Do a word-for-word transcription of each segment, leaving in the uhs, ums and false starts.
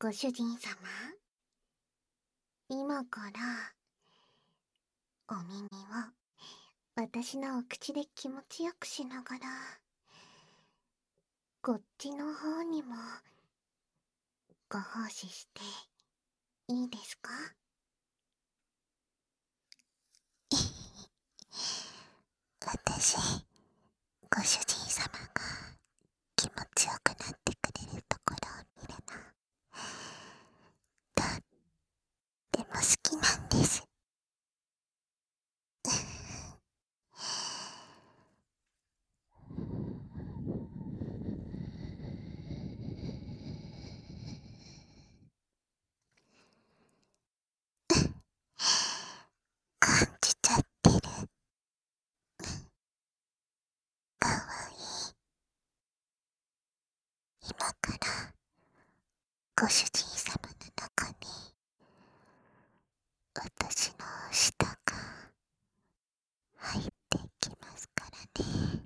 ご主人様、今からお耳を私のお口で気持ちよくしながら、こっちの方にもご奉仕していいですか？私、ご主人様が気持ちよくなってくれるところを見るの、とっても好きなんです。感じちゃってる。かわいい。今からご主人様の中に私の舌が入っていきますからね。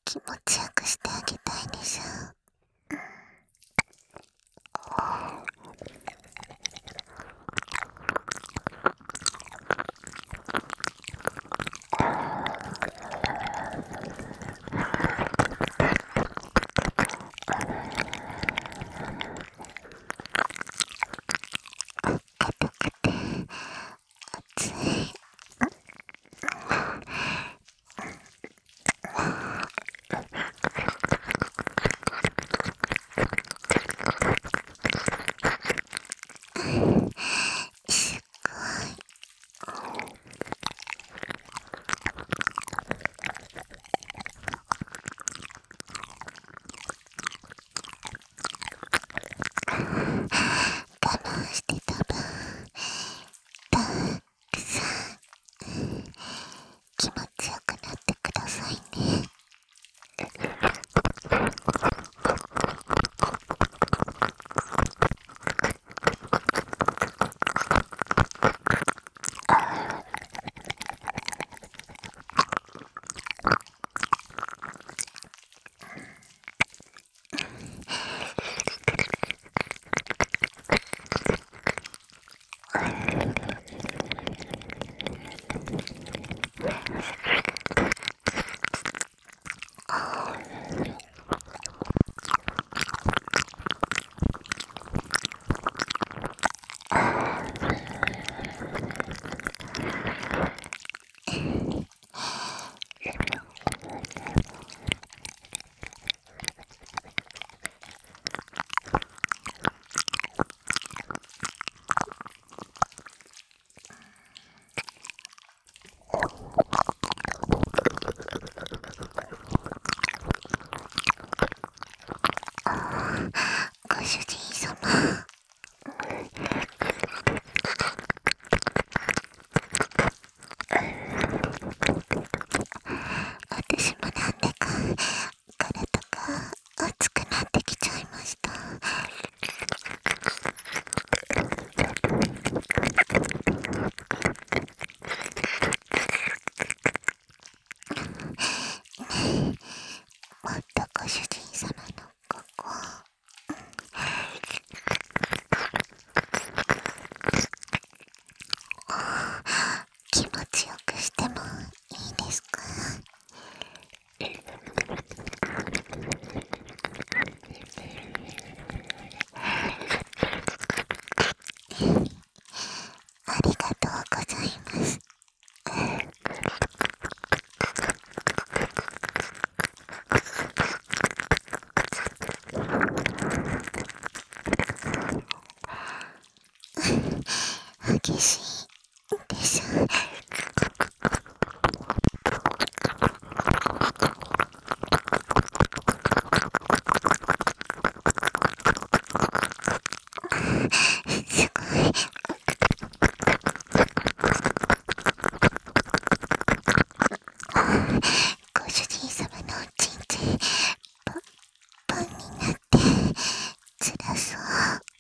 気持ちよくしてあげたいでしょ。硬くて熱い。すっごい。我慢してた分たくさん気持ちよくなってくださいね。ご主人様、私もなんでか体が熱くなってきちゃいました。もっとご主人様のここ気持ちよくしてもいいですか？ありがとうございます。激しいでしょ。すごい。ご主人様のおちんちんパンパンになって辛そう。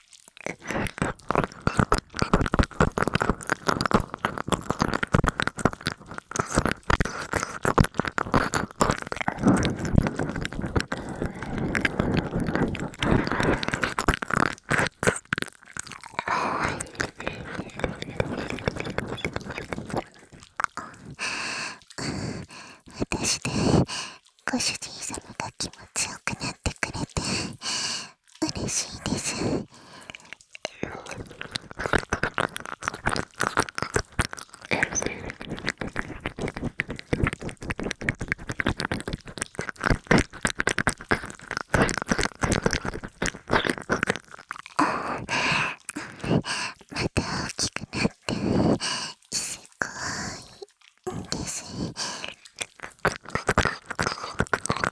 私でご主人様が気持ちよくなってくれて嬉しいです。また大きくなってすごいんです。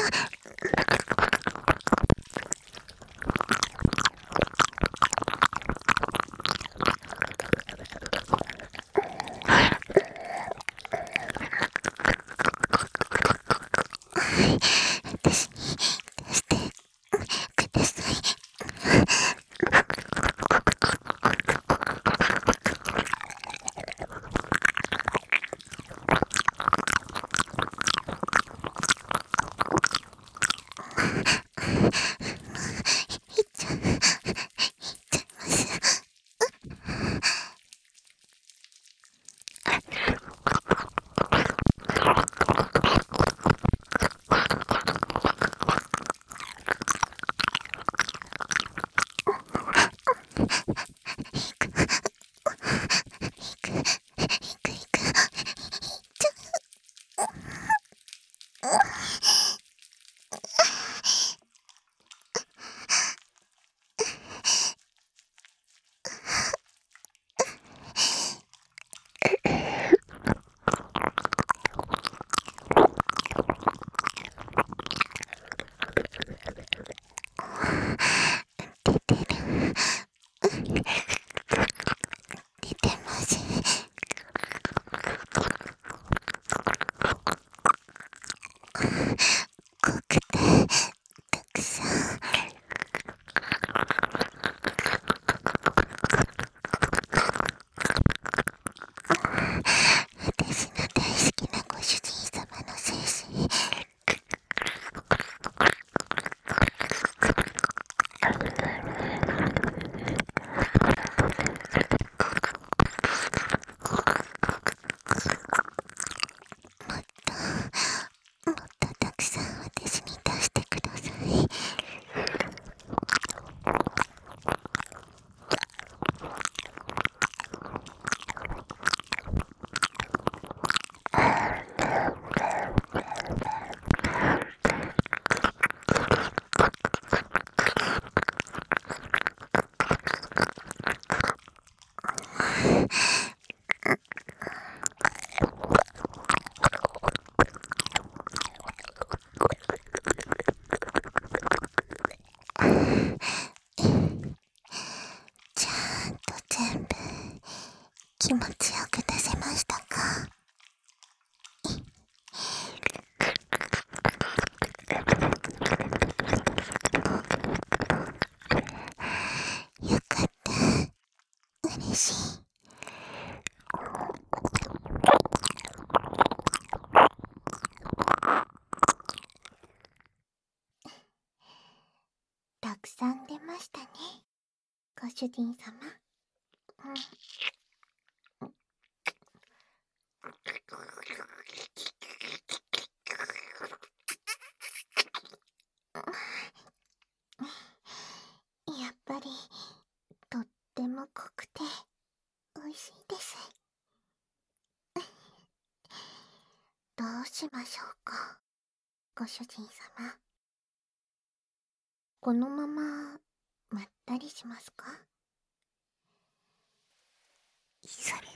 私に出してください。いっちゃいっちゃいます。出てる。出てます。濃くてたくさん。私の大好きなご主人様の精子。もっとたくさん私に出してください。ちゃんと全部気持ちよく出せましたか？よかった。嬉しい。たくさん出ましたね、ご主人様。うん。やっぱりとっても濃くて美味しいです。どうしましょうか、ご主人様。このまままったりしますか？それ